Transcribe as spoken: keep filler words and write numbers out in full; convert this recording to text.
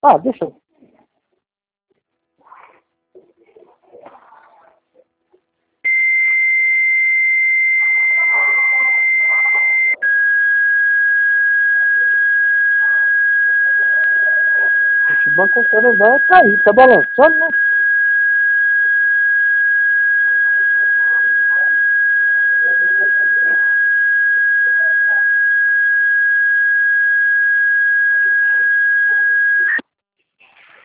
Ah, deixa eu. Esse banco eu quero vai cair, tá balançando, né?